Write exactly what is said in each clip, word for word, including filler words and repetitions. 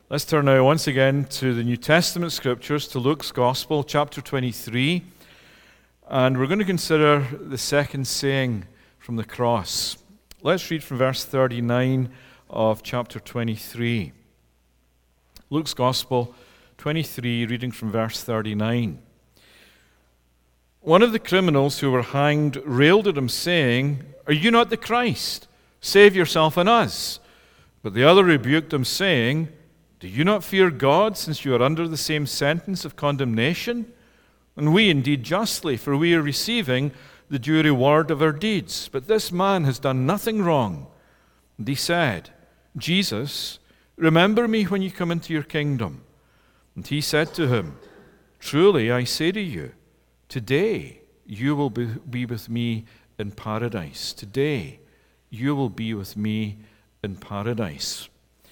Let's turn now once again to the New Testament scriptures, to Luke's Gospel, chapter twenty-three. And we're going to consider the second saying from the cross. Let's read from verse thirty-nine of chapter twenty-three. Luke's Gospel, twenty-three, reading from verse thirty-nine. One of the criminals who were hanged railed at him, saying, "Are you not the Christ? Save yourself and us." But the other rebuked him, saying, "Do you not fear God, since you are under the same sentence of condemnation? And we indeed justly, for we are receiving the due reward of our deeds. But this man has done nothing wrong." And he said, "Jesus, remember me when you come into your kingdom." And he said to him, "Truly I say to you, today you will be, be with me in paradise. Today you will be with me in paradise."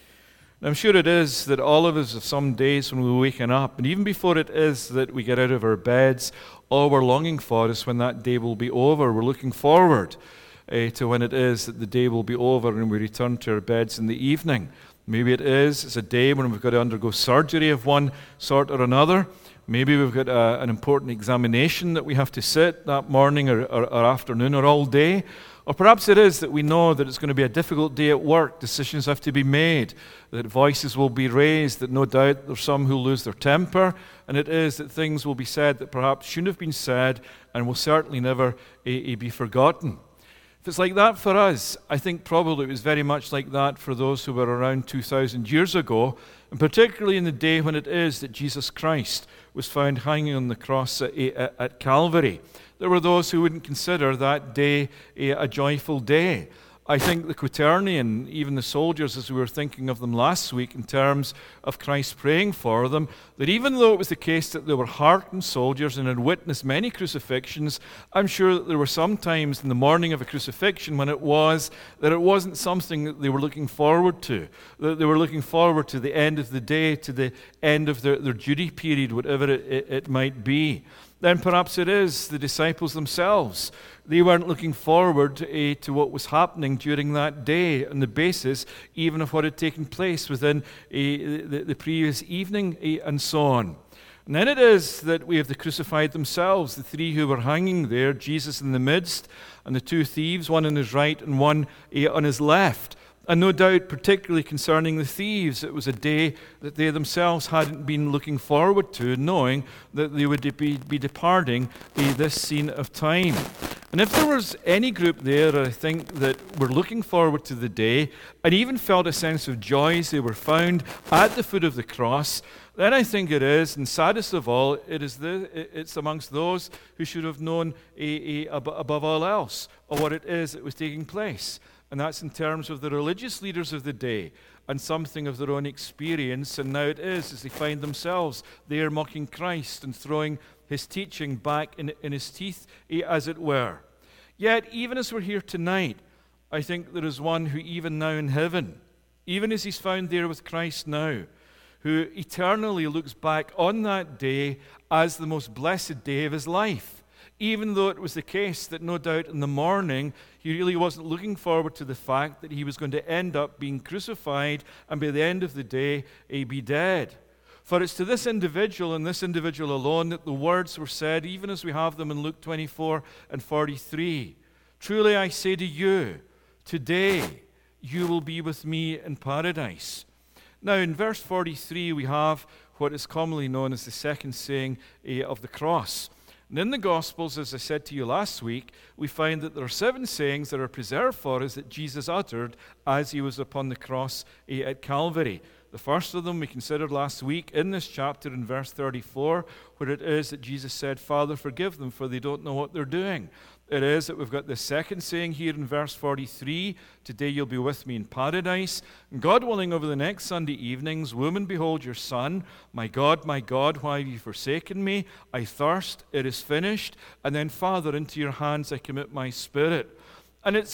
I'm sure it is that all of us have some days when we're waking up, and even before it is that we get out of our beds, all we're longing for is when that day will be over. We're looking forward uh, to when it is that the day will be over and we return to our beds in the evening. Maybe it is, it's a day when we've got to undergo surgery of one sort or another. Maybe we've got a, an important examination that we have to sit that morning or, or, or afternoon or all day. Or perhaps it is that we know that it's going to be a difficult day at work. Decisions have to be made, that voices will be raised, that no doubt there's some who lose their temper, and it is that things will be said that perhaps shouldn't have been said and will certainly never uh, be forgotten. If it's like that for us, I think probably it was very much like that for those who were around two thousand years ago, and particularly in the day when it is that Jesus Christ was found hanging on the cross at, at Calvary. There were those who wouldn't consider that day a, a joyful day. I think the quaternion, even the soldiers, as we were thinking of them last week in terms of Christ praying for them, that even though it was the case that they were hardened soldiers and had witnessed many crucifixions, I'm sure that there were some times in the morning of a crucifixion when it was that it wasn't something that they were looking forward to, that they were looking forward to the end of the day, to the end of their, their duty period, whatever it, it, it might be. Then perhaps it is the disciples themselves. They weren't looking forward uh, to what was happening during that day on the basis even of what had taken place within uh, the, the previous evening uh, and so on. And then it is that we have the crucified themselves, the three who were hanging there, Jesus in the midst, and the two thieves, one on his right and one uh, on his left. And no doubt, particularly concerning the thieves, it was a day that they themselves hadn't been looking forward to, knowing that they would be, be departing uh, this scene of time. And if there was any group there, I think, that were looking forward to the day and even felt a sense of joy as they were found at the foot of the cross, then I think it is, and saddest of all, it is the, it's amongst those who should have known a, a, above all else of what it is that was taking place. And that's in terms of the religious leaders of the day and something of their own experience. And now it is as they find themselves there mocking Christ and throwing his teaching back in, in his teeth, as it were. Yet, even as we're here tonight, I think there is one who even now in heaven, even as he's found there with Christ now, who eternally looks back on that day as the most blessed day of his life. Even though it was the case that no doubt in the morning he really wasn't looking forward to the fact that he was going to end up being crucified and by the end of the day be dead. For it's to this individual and this individual alone that the words were said, even as we have them in Luke twenty-four and forty-three. "Truly I say to you, today you will be with me in paradise." Now in verse forty-three we have what is commonly known as the second saying of the cross. And in the Gospels, as I said to you last week, we find that there are seven sayings that are preserved for us that Jesus uttered as he was upon the cross at Calvary. The first of them we considered last week in this chapter in verse thirty-four, where it is that Jesus said, "Father, forgive them, for they don't know what they're doing." It is that we've got the second saying here in verse forty-three, "Today you'll be with me in paradise." And God willing, over the next Sunday evenings, "Woman, behold your son. My God, my God, why have you forsaken me? I thirst. It is finished." And then, "Father, into your hands I commit my spirit." And it's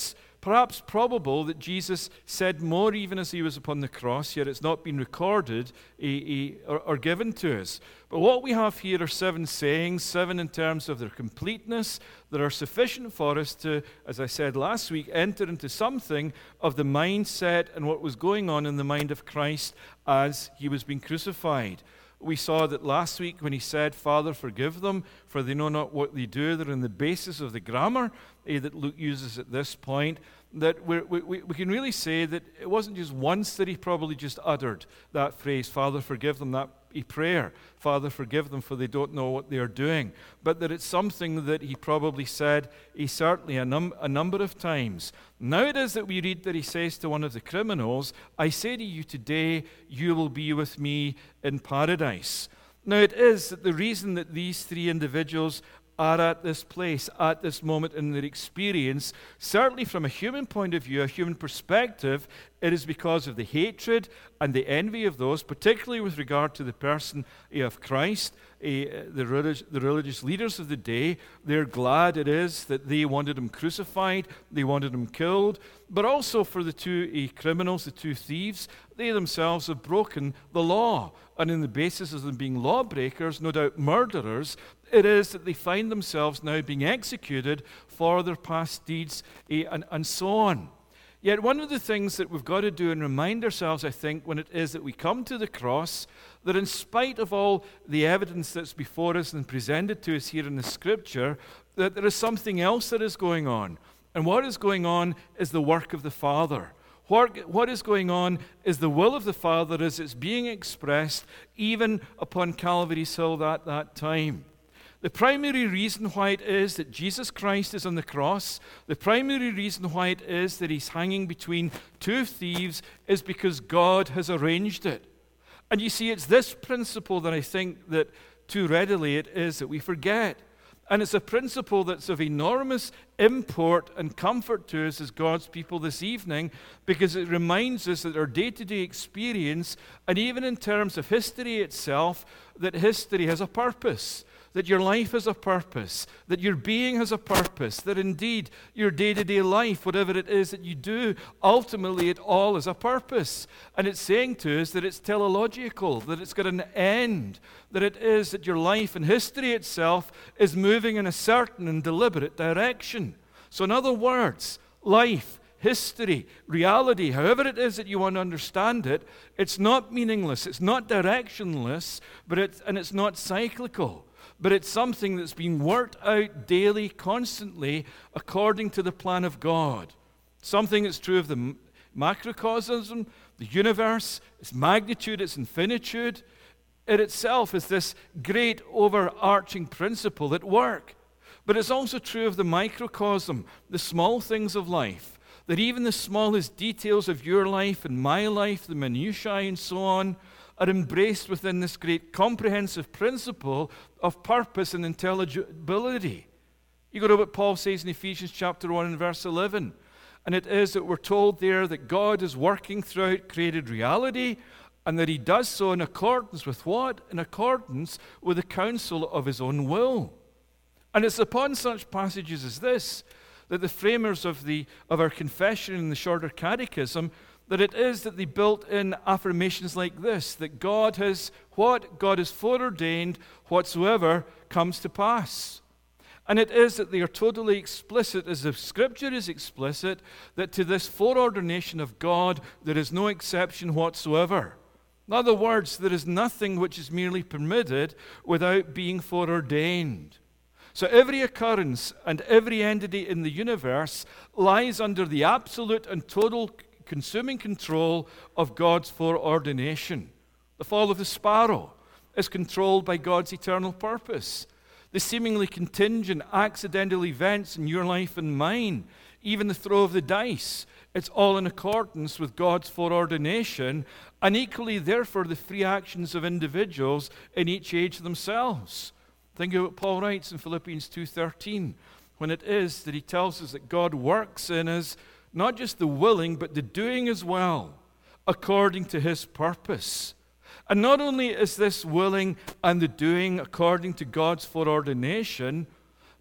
perhaps probable that Jesus said more even as he was upon the cross, yet it's not been recorded eh, eh, or, or given to us. But what we have here are seven sayings, seven in terms of their completeness, that are sufficient for us to, as I said last week, enter into something of the mindset and what was going on in the mind of Christ as he was being crucified. We saw that last week when he said, Father, forgive them, for they know not what they do. They're on the basis of the grammar eh, that Luke uses at this point, that we're, we, we can really say that it wasn't just once that he probably just uttered that phrase, Father, forgive them, that a prayer, Father, forgive them, for they don't know what they are doing. But that it's something that he probably said, he certainly a, num- a number of times. Now it is that we read that he says to one of the criminals, I say to you today, you will be with me in paradise. Now it is that the reason that these three individuals are at this place, at this moment in their experience, certainly from a human point of view, a human perspective, it is because of the hatred and the envy of those, particularly with regard to the person of Christ, uh, the, religious, the religious leaders of the day. They're glad it is that they wanted him crucified, they wanted him killed, but also for the two uh, criminals, the two thieves, they themselves have broken the law. And in the basis of them being lawbreakers, no doubt murderers, it is that they find themselves now being executed for their past deeds eh, and, and so on. Yet one of the things that we've got to do and remind ourselves, I think, when it is that we come to the cross, that in spite of all the evidence that's before us and presented to us here in the Scripture, that there is something else that is going on. And what is going on is the work of the Father. What, what is going on is the will of the Father as it's being expressed even upon Calvary's Hill at that time. The primary reason why it is that Jesus Christ is on the cross, the primary reason why it is that he's hanging between two thieves is because God has arranged it. And you see, it's this principle that I think that too readily it is that we forget. And it's a principle that's of enormous import and comfort to us as God's people this evening, because it reminds us that our day-to-day experience, and even in terms of history itself, that history has a purpose. That your life has a purpose, that your being has a purpose, that indeed your day-to-day life, whatever it is that you do, ultimately it all is a purpose. And it's saying to us that it's teleological, that it's got an end, that it is that your life and history itself is moving in a certain and deliberate direction. So in other words, life, history, reality, however it is that you want to understand it, it's not meaningless, it's not directionless, but it's, and it's not cyclical. But it's something that's being worked out daily, constantly, according to the plan of God. Something that's true of the macrocosm, the universe, its magnitude, its infinitude. It itself is this great overarching principle at work. But it's also true of the microcosm, the small things of life, that even the smallest details of your life and my life, the minutiae and so on, are embraced within this great comprehensive principle of purpose and intelligibility. You go to what Paul says in Ephesians chapter one and verse eleven, and it is that we're told there that God is working throughout created reality, and that he does so in accordance with what? In accordance with the counsel of his own will. And it's upon such passages as this that the framers of, the, of our confession in the Shorter Catechism, that it is that they built in affirmations like this, that God has what? God has foreordained whatsoever comes to pass. And it is that they are totally explicit, as the Scripture is explicit, that to this foreordination of God there is no exception whatsoever. In other words, there is nothing which is merely permitted without being foreordained. So every occurrence and every entity in the universe lies under the absolute and total consuming control of God's foreordination. The fall of the sparrow is controlled by God's eternal purpose. The seemingly contingent, accidental events in your life and mine, even the throw of the dice, it's all in accordance with God's foreordination, and equally, therefore, the free actions of individuals in each age themselves. Think of what Paul writes in Philippians two thirteen, when it is that he tells us that God works in us not just the willing, but the doing as well, according to his purpose. And not only is this willing and the doing according to God's foreordination,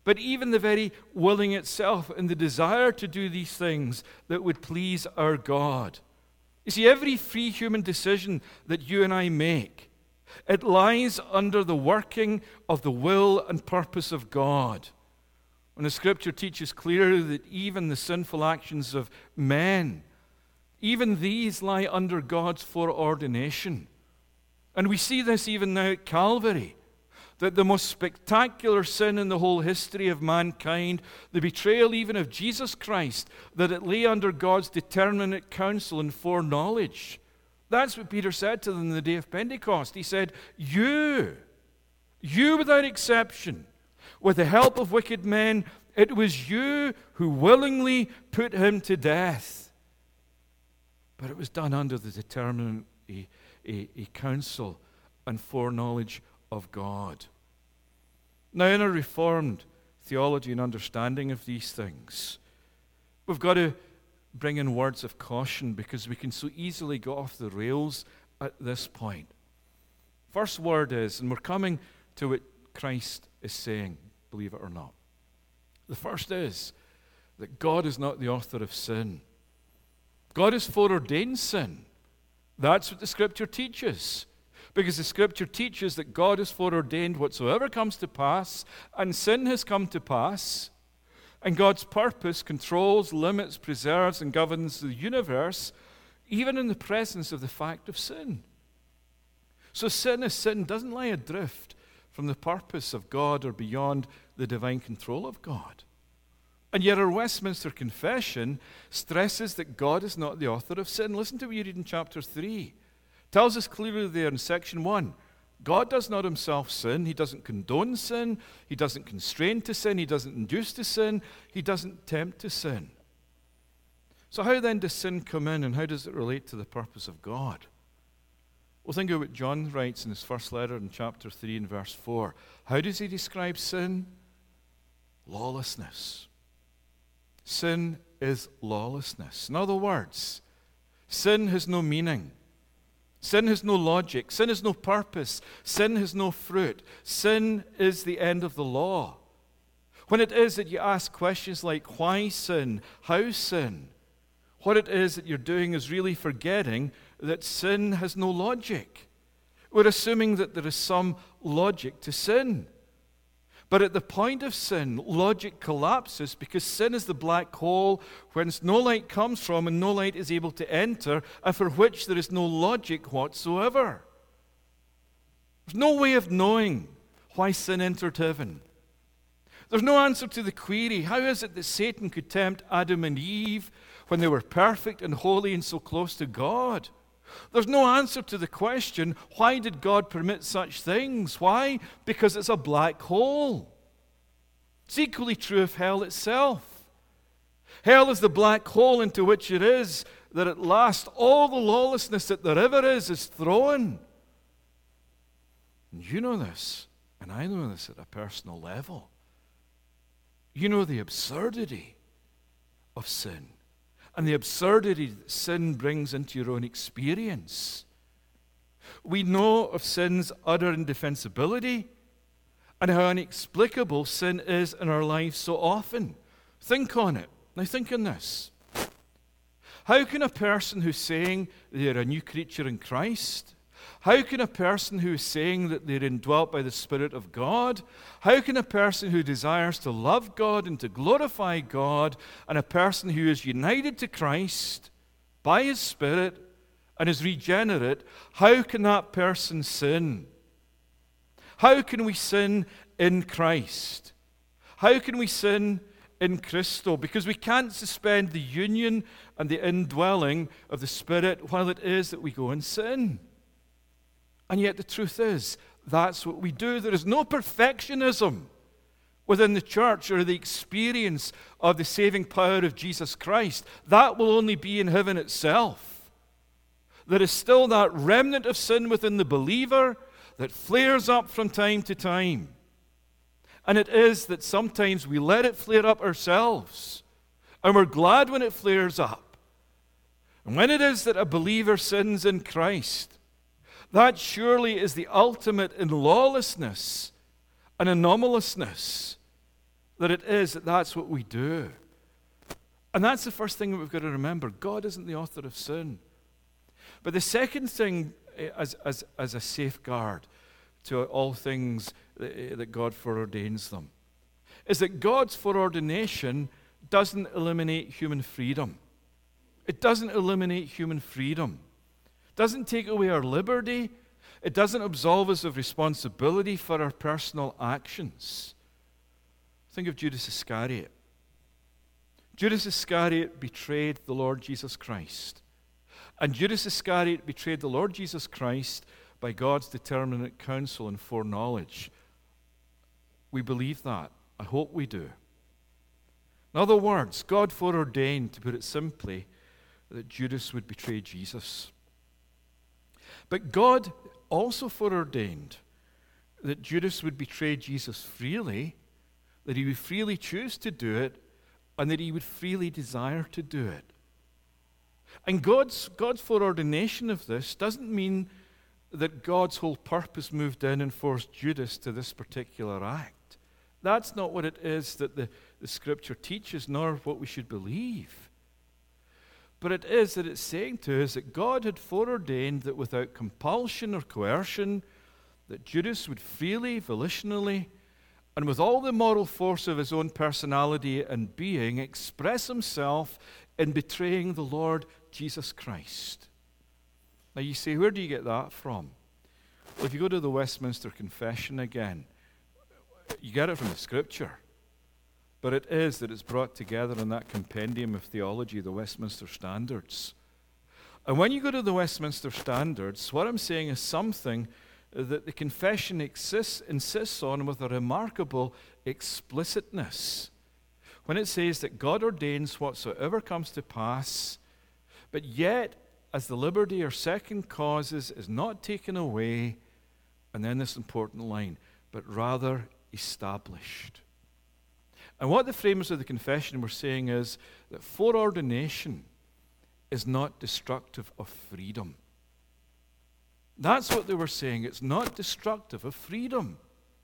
but even the very willing itself and the desire to do these things that would please our God. You see, every free human decision that you and I make, it lies under the working of the will and purpose of God. When the Scripture teaches clearly that even the sinful actions of men, even these lie under God's foreordination. And we see this even now at Calvary, that the most spectacular sin in the whole history of mankind, the betrayal even of Jesus Christ, that it lay under God's determinate counsel and foreknowledge. That's what Peter said to them on the day of Pentecost. He said, you, you without exception, with the help of wicked men, it was you who willingly put him to death. But it was done under the determinate a, a, a counsel and foreknowledge of God. Now, in a Reformed theology and understanding of these things, we've got to bring in words of caution because we can so easily go off the rails at this point. First word is, and we're coming to what Christ is saying, believe it or not. The first is that God is not the author of sin. God has foreordained sin. That's what the Scripture teaches. Because the Scripture teaches that God has foreordained whatsoever comes to pass, and sin has come to pass. And God's purpose controls, limits, preserves, and governs the universe, even in the presence of the fact of sin. So sin as sin doesn't lie adrift from the purpose of God or beyond the divine control of God. And yet our Westminster Confession stresses that God is not the author of sin. Listen to what you read in chapter three. It tells us clearly there in section one, God does not himself sin. He doesn't condone sin. He doesn't constrain to sin. He doesn't induce to sin. He doesn't tempt to sin. So how then does sin come in, and how does it relate to the purpose of God? Well, think of what John writes in his first letter in chapter three and verse four. How does he describe sin? Lawlessness. Sin is lawlessness. In other words, sin has no meaning. Sin has no logic. Sin has no purpose. Sin has no fruit. Sin is the end of the law. When it is that you ask questions like, why sin? How sin? What it is that you're doing is really forgetting that sin has no logic. We're assuming that there is some logic to sin. But at the point of sin, logic collapses because sin is the black hole whence no light comes from and no light is able to enter, and for which there is no logic whatsoever. There's no way of knowing why sin entered heaven. There's no answer to the query, how is it that Satan could tempt Adam and Eve when they were perfect and holy and so close to God? There's no answer to the question, why did God permit such things? Why? Because it's a black hole. It's equally true of hell itself. Hell is the black hole into which it is that at last all the lawlessness that there ever is is thrown. And you know this, and I know this at a personal level. You know the absurdity of sin. And the absurdity that sin brings into your own experience. We know of sin's utter indefensibility and how inexplicable sin is in our lives so often. Think on it. Now think on this. How can a person who's saying they're a new creature in Christ, how can a person who is saying that they're indwelt by the Spirit of God, how can a person who desires to love God and to glorify God, and a person who is united to Christ by His Spirit and is regenerate, how can that person sin? How can we sin in Christ? How can we sin in Christo? Because we can't suspend the union and the indwelling of the Spirit while it is that we go and sin. And yet the truth is, that's what we do. There is no perfectionism within the church or the experience of the saving power of Jesus Christ. That will only be in heaven itself. There is still that remnant of sin within the believer that flares up from time to time. And it is that sometimes we let it flare up ourselves. And we're glad when it flares up. And when it is that a believer sins in Christ, that surely is the ultimate in lawlessness and anomalousness. that it is that that's what we do. And that's the first thing that we've got to remember. God isn't the author of sin. But the second thing as, as, as a safeguard to all things that, that God foreordains them is that God's foreordination doesn't eliminate human freedom. It doesn't eliminate human freedom. It doesn't take away our liberty. It doesn't absolve us of responsibility for our personal actions. Think of Judas Iscariot. Judas Iscariot betrayed the Lord Jesus Christ. And Judas Iscariot betrayed the Lord Jesus Christ by God's determinate counsel and foreknowledge. We believe that. I hope we do. In other words, God foreordained, to put it simply, that Judas would betray Jesus. But God also foreordained that Judas would betray Jesus freely, that he would freely choose to do it, and that he would freely desire to do it. And God's, God's foreordination of this doesn't mean that God's whole purpose moved in and forced Judas to this particular act. That's not what it is that the, the Scripture teaches, nor what we should believe. But it is that it's saying to us that God had foreordained that without compulsion or coercion, that Judas would freely, volitionally, and with all the moral force of his own personality and being, express himself in betraying the Lord Jesus Christ. Now you say, where do you get that from? Well, if you go to the Westminster Confession again, you get it from the Scripture. But it is that it's brought together in that compendium of theology, the Westminster Standards. And when you go to the Westminster Standards, what I'm saying is something that the confession exists, insists on with a remarkable explicitness. When it says that God ordains whatsoever comes to pass, but yet, as the liberty or second causes is not taken away, and then this important line, but rather established. And what the framers of the confession were saying is that foreordination is not destructive of freedom. That's what they were saying. It's not destructive of freedom.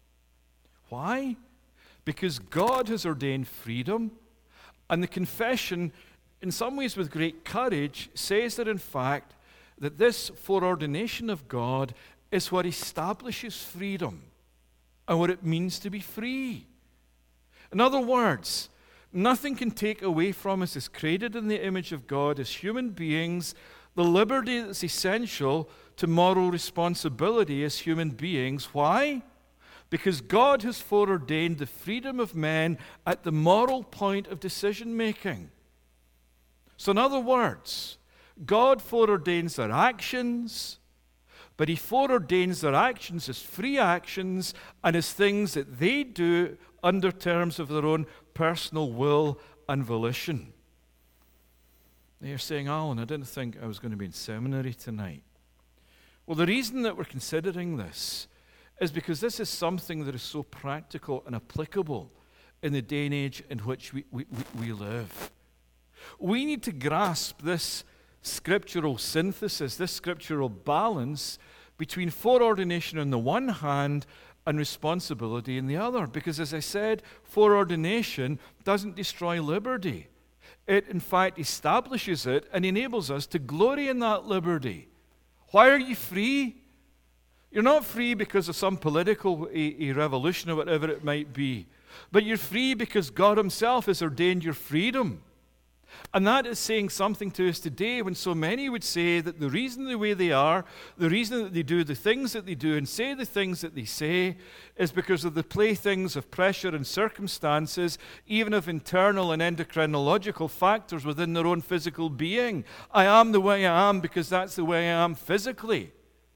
Why? Because God has ordained freedom, and the confession, in some ways with great courage, says that in fact that this foreordination of God is what establishes freedom and what it means to be free. In other words, nothing can take away from us as created in the image of God as human beings the liberty that's essential to moral responsibility as human beings. Why? Because God has foreordained the freedom of men at the moral point of decision making. So in other words, God foreordains their actions, but he foreordains their actions as free actions and as things that they do under terms of their own personal will and volition. Now you're saying, Alan, I didn't think I was going to be in seminary tonight. Well, the reason that we're considering this is because this is something that is so practical and applicable in the day and age in which we, we, we live. We need to grasp this scriptural synthesis, this scriptural balance between foreordination on the one hand and responsibility in the other. Because as I said, foreordination doesn't destroy liberty. It, in fact, establishes it and enables us to glory in that liberty. Why are you free? You're not free because of some political a, a revolution or whatever it might be. But you're free because God himself has ordained your freedom. And that is saying something to us today when so many would say that the reason the way they are, the reason that they do the things that they do and say the things that they say is because of the playthings of pressure and circumstances, even of internal and endocrinological factors within their own physical being. I am the way I am because that's the way I am physically.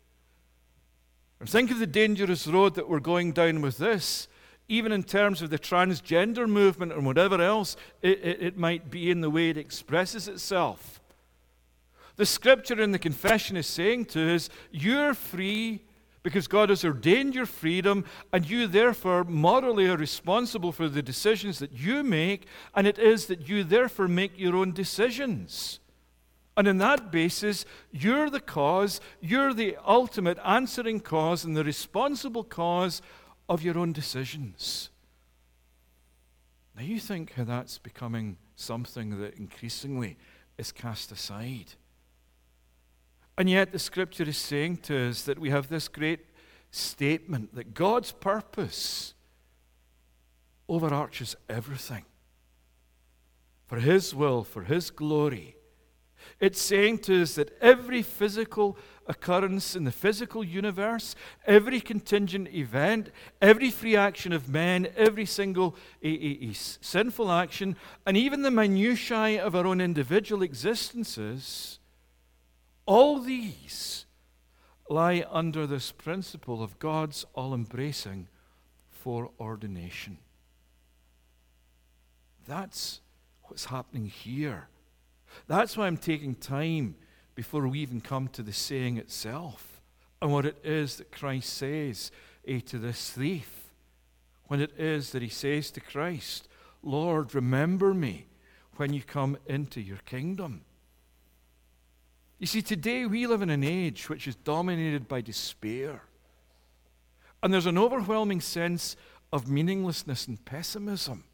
And think of the dangerous road that we're going down with this. Even in terms of the transgender movement and whatever else it, it, it might be in the way it expresses itself. The scripture in the confession is saying to us, you're free because God has ordained your freedom, and you therefore morally are responsible for the decisions that you make, and it is that you therefore make your own decisions. And in that basis, you're the cause, you're the ultimate answering cause and the responsible cause of your own decisions. Now you think how that's becoming something that increasingly is cast aside. And yet the Scripture is saying to us that we have this great statement that God's purpose overarches everything. For His will, for His glory. It's saying to us that every physical occurrence in the physical universe, every contingent event, every free action of men, every single a, a, a sinful action, and even the minutiae of our own individual existences, all these lie under this principle of God's all-embracing foreordination. That's what's happening here. That's why I'm taking time before we even come to the saying itself and what it is that Christ says eh, to this thief. When it is that he says to Christ, Lord, remember me when you come into your kingdom. You see, today we live in an age which is dominated by despair. And there's an overwhelming sense of meaninglessness and pessimism.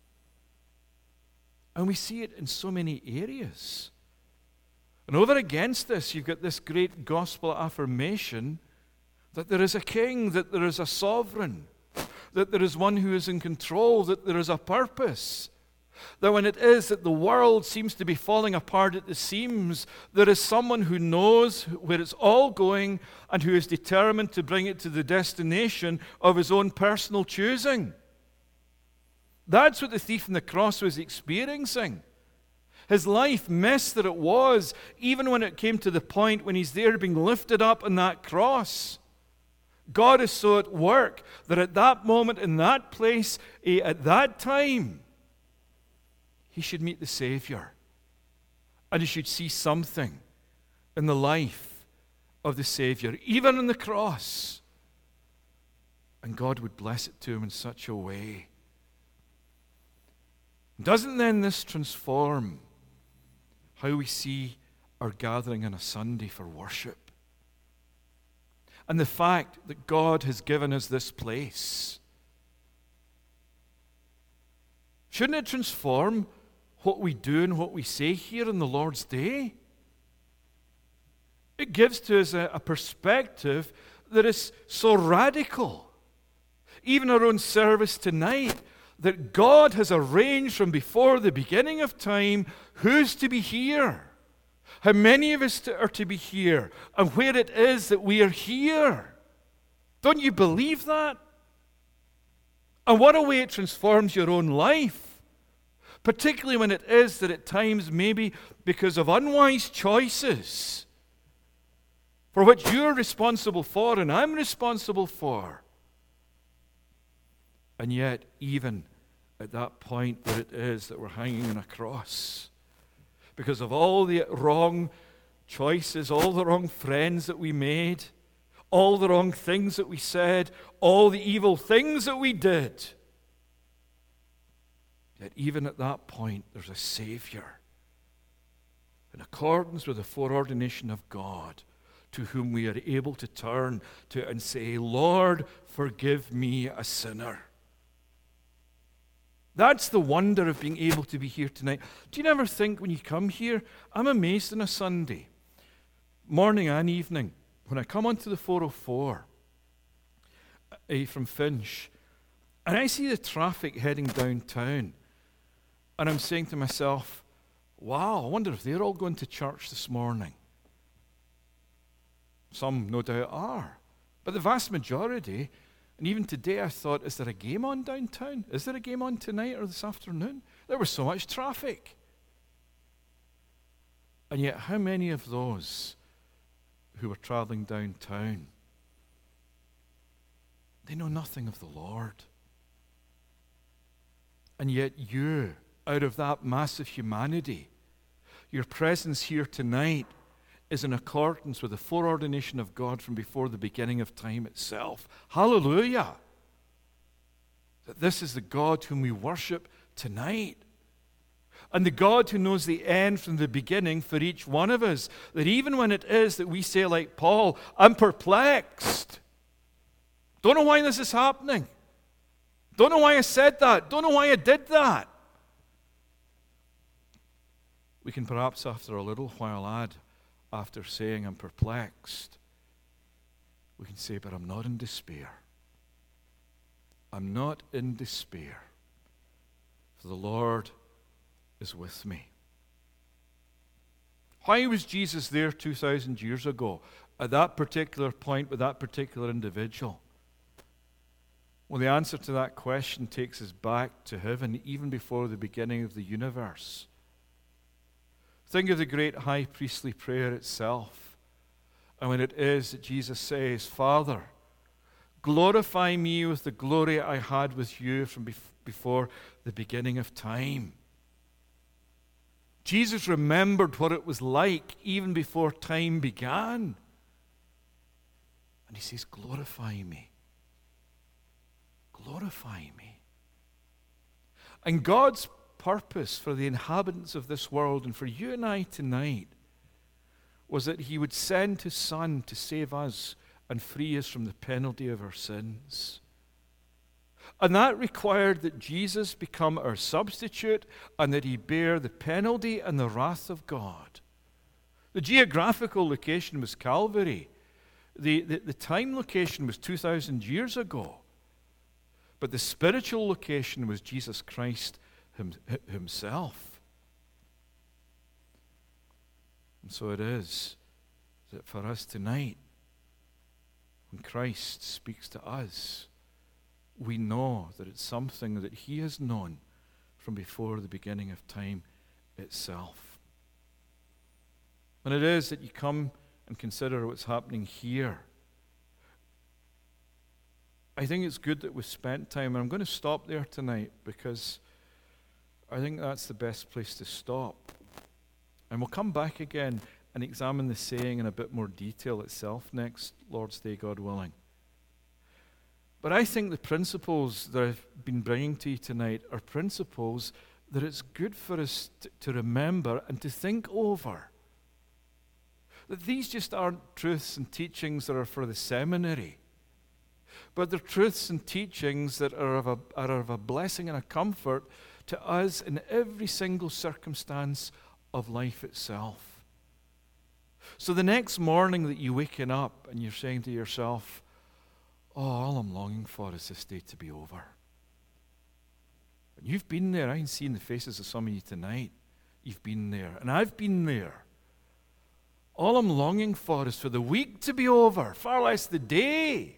And we see it in so many areas. And over against this, you've got this great gospel affirmation that there is a king, that there is a sovereign, that there is one who is in control, that there is a purpose. That when it is that the world seems to be falling apart at the seams, there is someone who knows where it's all going and who is determined to bring it to the destination of his own personal choosing. That's what the thief on the cross was experiencing. His life, mess that it was, even when it came to the point when he's there being lifted up on that cross. God is so at work that at that moment, in that place, at that time, he should meet the Savior. And he should see something in the life of the Savior, even on the cross. And God would bless it to him in such a way. Doesn't then this transform how we see our gathering on a Sunday for worship? And the fact that God has given us this place. Shouldn't it transform what we do and what we say here on the Lord's Day? It gives to us a, a perspective that is so radical. Even our own service tonight, that God has arranged from before the beginning of time who's to be here, how many of us to, are to be here, and where it is that we are here. Don't you believe that? And what a way it transforms your own life, particularly when it is that at times, maybe because of unwise choices, for which you're responsible for and I'm responsible for. And yet, even at that point where it is that we're hanging on a cross, because of all the wrong choices, all the wrong friends that we made, all the wrong things that we said, all the evil things that we did, yet even at that point, there's a Savior, in accordance with the foreordination of God, to whom we are able to turn to and say, Lord, forgive me, a sinner. That's the wonder of being able to be here tonight. Do you never think when you come here, I'm amazed on a Sunday, morning and evening, when I come onto the four oh four uh, from Finch, and I see the traffic heading downtown, and I'm saying to myself, wow, I wonder if they're all going to church this morning. Some no doubt are, but the vast majority. And even today I thought, is there a game on downtown? Is there a game on tonight or this afternoon? There was so much traffic. And yet how many of those who were traveling downtown, they know nothing of the Lord. And yet you, out of that massive humanity, your presence here tonight is in accordance with the foreordination of God from before the beginning of time itself. Hallelujah! That this is the God whom we worship tonight. And the God who knows the end from the beginning for each one of us. That even when it is that we say like Paul, I'm perplexed. Don't know why this is happening. Don't know why I said that. Don't know why I did that. We can perhaps after a little while add, after saying I'm perplexed, we can say, but I'm not in despair. I'm not in despair. For the Lord is with me. Why was Jesus there two thousand years ago at that particular point with that particular individual? Well, the answer to that question takes us back to heaven, even before the beginning of the universe. Think of the great high priestly prayer itself. And when it is that Jesus says, Father, glorify me with the glory I had with you from bef- before the beginning of time. Jesus remembered what it was like even before time began. And he says, glorify me. Glorify me. And God's purpose for the inhabitants of this world and for you and I tonight was that he would send his Son to save us and free us from the penalty of our sins. And that required that Jesus become our substitute and that he bear the penalty and the wrath of God. The geographical location was Calvary. The, the, the time location was two thousand years ago. But the spiritual location was Jesus Christ him, himself. And so it is that for us tonight, when Christ speaks to us, we know that it's something that he has known from before the beginning of time itself. And it is that you come and consider what's happening here. I think it's good that we've spent time, and I'm going to stop there tonight because I think that's the best place to stop. And we'll come back again and examine the saying in a bit more detail itself next Lord's Day, God willing. But I think the principles that I've been bringing to you tonight are principles that it's good for us to, to remember and to think over. That these just aren't truths and teachings that are for the seminary, but they're truths and teachings that are of a, are of a blessing and a comfort to us in every single circumstance of life itself. So the next morning that you're waking up and you're saying to yourself, oh, all I'm longing for is this day to be over. And you've been there. I can see in the faces of some of you tonight. You've been there. And I've been there. All I'm longing for is for the week to be over, far less the day.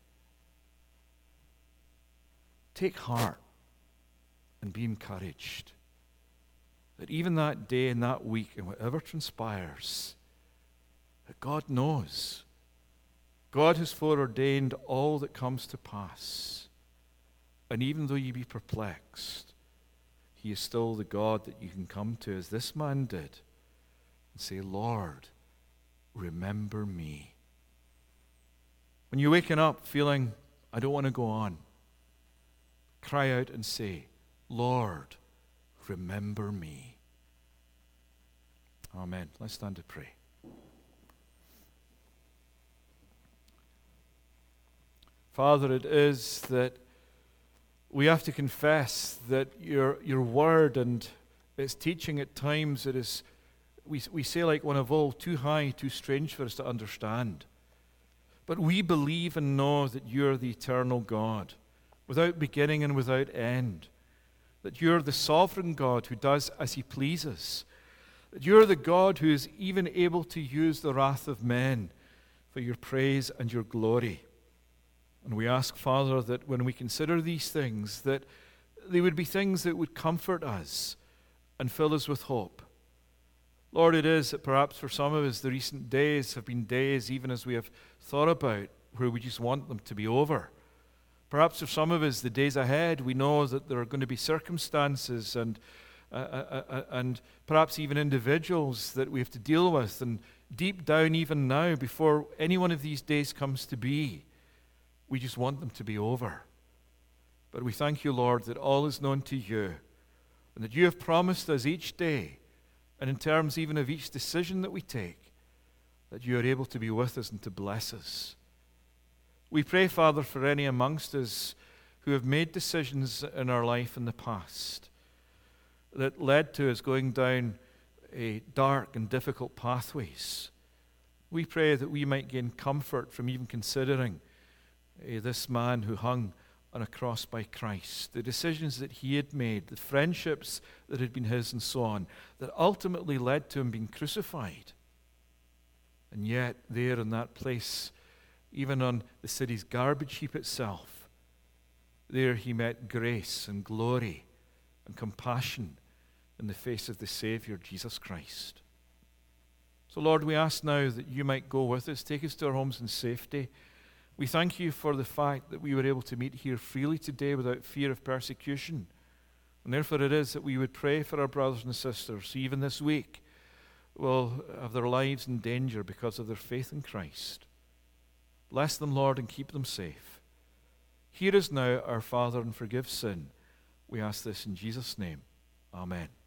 Take heart and be encouraged that even that day and that week and whatever transpires, that God knows. God has foreordained all that comes to pass. And even though you be perplexed, he is still the God that you can come to, as this man did, and say, Lord, remember me. When you're waking up feeling, I don't want to go on, cry out and say, Lord, remember me. Amen. Let's stand to pray. Father, it is that we have to confess that your your word and its teaching at times, it is, we, we say like one of all, too high, too strange for us to understand. But we believe and know that you're the eternal God, without beginning and without end. That you're the sovereign God who does as he pleases. That you're the God who is even able to use the wrath of men for your praise and your glory. And we ask, Father, that when we consider these things, that they would be things that would comfort us and fill us with hope. Lord, it is that perhaps for some of us the recent days have been days, even as we have thought about, where we just want them to be over. Perhaps for some of us, the days ahead, we know that there are going to be circumstances and uh, uh, uh, and perhaps even individuals that we have to deal with. And deep down, even now, before any one of these days comes to be, we just want them to be over. But we thank you, Lord, that all is known to you, and that you have promised us each day, and in terms even of each decision that we take, that you are able to be with us and to bless us. We pray, Father, for any amongst us who have made decisions in our life in the past that led to us going down a dark and difficult pathways. We pray that we might gain comfort from even considering uh, this man who hung on a cross by Christ, the decisions that he had made, the friendships that had been his and so on, that ultimately led to him being crucified. And yet there in that place, even on the city's garbage heap itself, there he met grace and glory and compassion in the face of the Savior, Jesus Christ. So Lord, we ask now that you might go with us, take us to our homes in safety. We thank you for the fact that we were able to meet here freely today without fear of persecution. And therefore it is that we would pray for our brothers and sisters, even this week, will have their lives in danger because of their faith in Christ. Bless them, Lord, and keep them safe. Hear us now, our Father, and forgive sin. We ask this in Jesus' name. Amen.